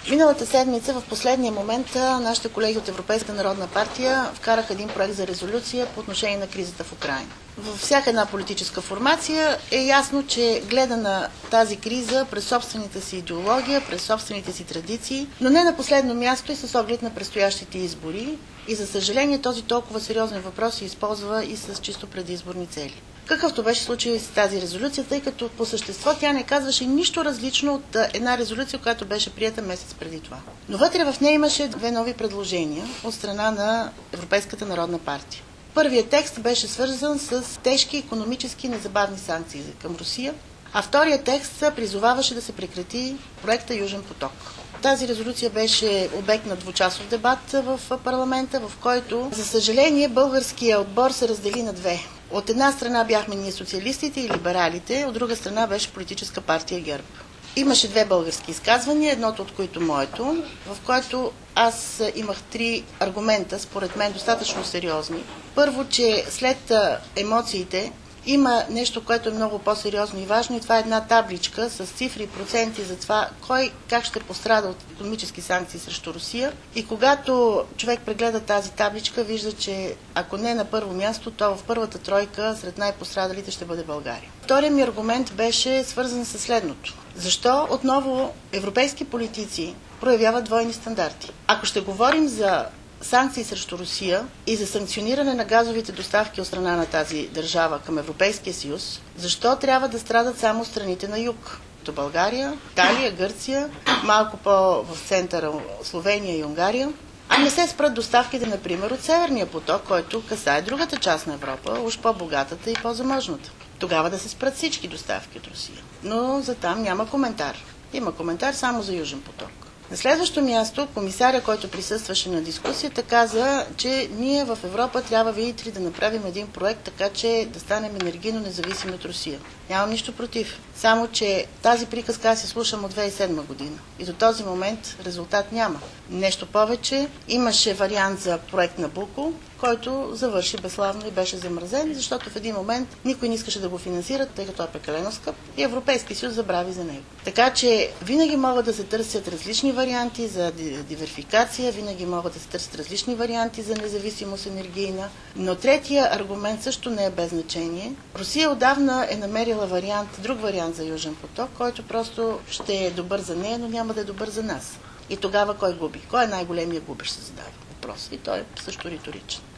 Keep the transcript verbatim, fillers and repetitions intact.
Миналата седмица, в последния момент, нашите колеги от Европейска народна партия вкараха един проект за резолюция по отношение на кризата в Украйна. Във всяка една политическа формация е ясно, че гледа на тази криза през собствената си идеология, през собствените си традиции, но не на последно място и с оглед на предстоящите избори. И за съжаление този толкова сериозен въпрос се използва и с чисто предизборни цели. Какъвто беше случай с тази резолюция, тъй като по същество тя не казваше нищо различно от една резолюция, която беше прията месец преди това. Но вътре в нея имаше две нови предложения от страна на Европейската народна партия. Първият текст беше свързан с тежки икономически незабавни санкции към Русия, а вторият текст призоваваше да се прекрати проекта Южен поток. Тази резолюция беше обект на двучасов дебат в парламента, в който, за съжаление, българския отбор се раздели на две. От една страна бяхме ние социалистите и либералите, от друга страна беше политическа партия ГЕРБ. Имаше две български изказвания, едното от които моето, в което аз имах три аргумента, според мен достатъчно сериозни. Първо, че след емоциите има нещо, което е много по-сериозно и важно, и това е една табличка с цифри и проценти за това кой как ще пострада от икономически санкции срещу Русия. И когато човек прегледа тази табличка, вижда, че ако не на първо място, то в първата тройка сред най-пострадалите ще бъде България. Вторият ми аргумент беше свързан с следното. Защо отново европейски политици проявяват двойни стандарти? Ако ще говорим за санкции срещу Русия и за санкциониране на газовите доставки от страна на тази държава към Европейския съюз, защо трябва да страдат само страните на юг? То България, Италия, Гърция, малко по-в центъра Словения и Унгария. А не се спрат доставките, например, от Северния поток, който касае другата част на Европа, уж по-богатата и по-заможната. Тогава да се спрат всички доставки от Русия. Но за там няма коментар. Има коментар само за Южен поток. На следващо място, комисаря, който присъстваше на дискусията, каза, че ние в Европа трябва, видите ли, да направим един проект, така че да станем енергийно независими от Русия. Нямам нищо против. Само, че тази приказка аз се слушам от две хиляди и седма година. И до този момент резултат няма. Нещо повече, имаше вариант за проект Набуко, който завърши безславно и беше замразен, защото в един момент никой не искаше да го финансира, тъй като е прекалено скъп и Европейски съюз забрави за него. Така че винаги могат да се търсят различни варианти за диверсификация, винаги могат да се търсят различни варианти за независимост енергийна, но третия аргумент също не е без значение. Русия отдавна е намерила вариант, друг вариант за Южен поток, който просто ще е добър за нея, но няма да е добър за нас. И тогава кой губи? Кой е най-големия губещ, се задава въпрос. И той е също риторичен.